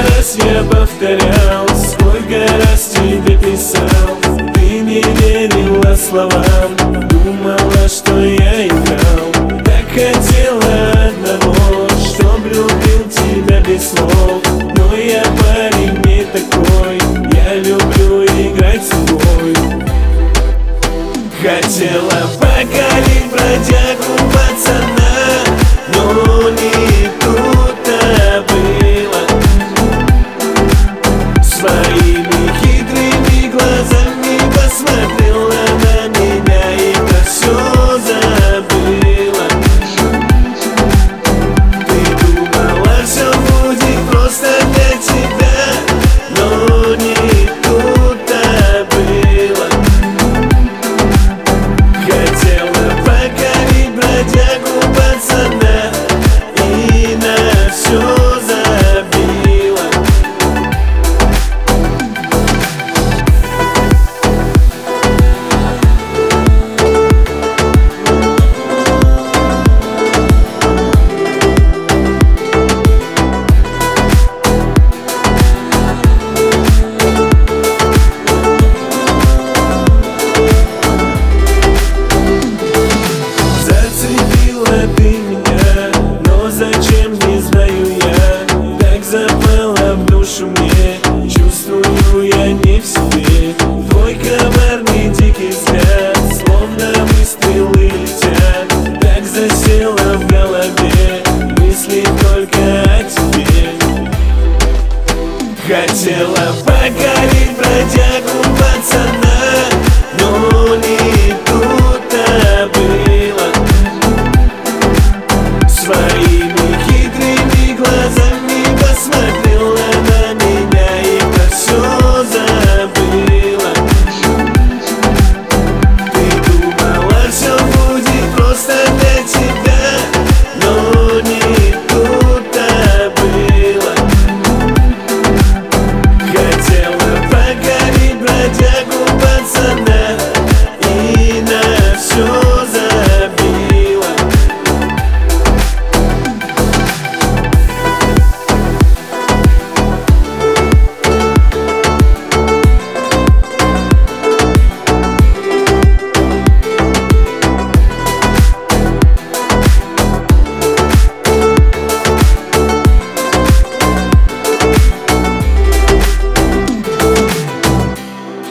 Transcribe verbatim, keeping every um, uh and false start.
раз я повторял, сколько раз тебе писал, ты не верила словам, думала, что я играл. Так хотела одного, чтоб любил тебя без слов, но я парень не такой, я люблю играть с тобой. Хотела покорить бродягу пацана, но не тут-то было. Своими хитрыми глазами посмотрела на меня и про все забыла. Ты думала, все будет просто для тебя, но не тут-то было. Хотела покорить бродягу пацана и на все забила. Зацепила ты меня, но зачем, не знаю я. Так запала в душу мне, чувствую я не в себе. Твой коварный дикий взгляд, словно выстрелы летят. Так засела в голове, мысли только о тебе. Хотела покорить бродягу пацана, но не